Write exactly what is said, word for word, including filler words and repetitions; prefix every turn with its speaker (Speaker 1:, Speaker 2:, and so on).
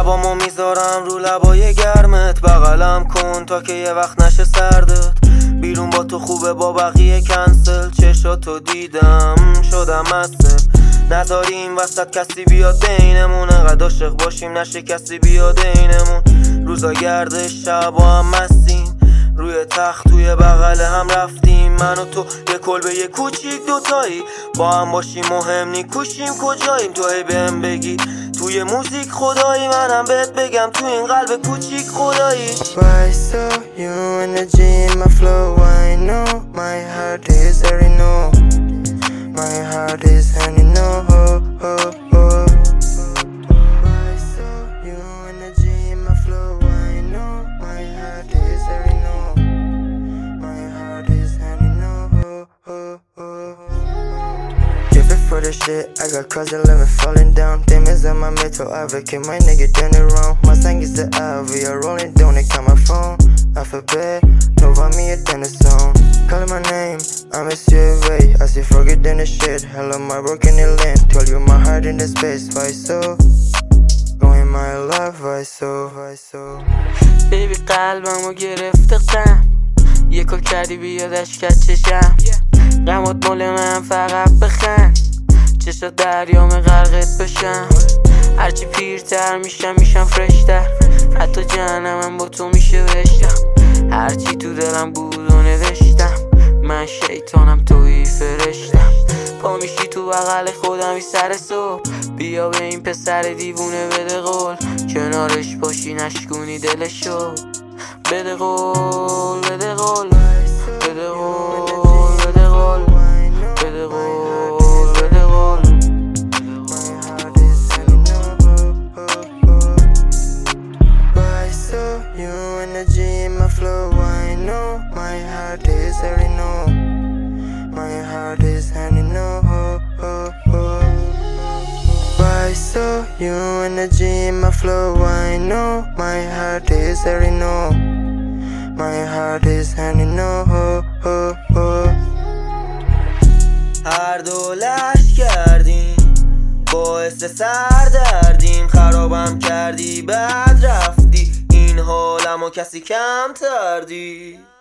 Speaker 1: لبامو میذارم رو لبای گرمت، بغلم کن تا که یه وقت نشه سردت. بیرون با تو خوبه با بقیه کنسل، چشاتو دیدم شدم مستل. نداری این وسط کسی بیاد بینمون، انقدر عاشق باشیم نشه کسی بیاد اینمون. روزا گردش شبا هم مستیم، روی تخت توی بغل هم رفتیم. من و تو یه کلبه یه کوچیک دوتایی، با هم باشیم مهم نی کوشیم کجاییم. تو هی بهم بگی توی موزیک خدایی، منم بهت بگم تو این قلب کوچیک خدایی.
Speaker 2: Why so you energy in my flow? I know my heart is already know. My heart is honey no ho ho ho. Why so you energy in my flow? I know my heart is already know. My heart is honey no ho ho ho. Give it for the shit, I got cause eleven falling down. Demons on my mental advocate, my nigga done it wrong. My song is the I V, I rolling down, they call my phone. Alphabet, no want me a dinner zone. Calling my name, I'm a survey. I say forget then the shit, hello my broken in land. Told you my heart in the space, why so? Going my love, why so, why so?
Speaker 3: Baby قلبمو گرفته غم، یه کل کردی بیادش کت چشم. غمات مال من فقط بخند، چشات دریام غرقت بشم. هرچی پیرتر میشم میشم فرشتر، حتی جهنمم با تو میشه بشتم. هرچی تو دلم بود و نوشتم، من شیطانم توی فرشتم. پا میشی تو بغل خودم سر صبح، بیا به این پسر دیوونه بده قول. کنارش باشی نشکونی دلشو، بده قول بده قول بده قول بده قول بده قول بده قول.
Speaker 2: Why so you energy in my flow? I know my heart is already know. My heart is honey no ho ho ho. Why so you energy in my flow? I know my heart is already know. My heart is honey no ho ho ho.
Speaker 1: هر دولش کردیم باعث سردردیم، خرابم کردی بعد رفتی، این حالمو کسی کم تردی.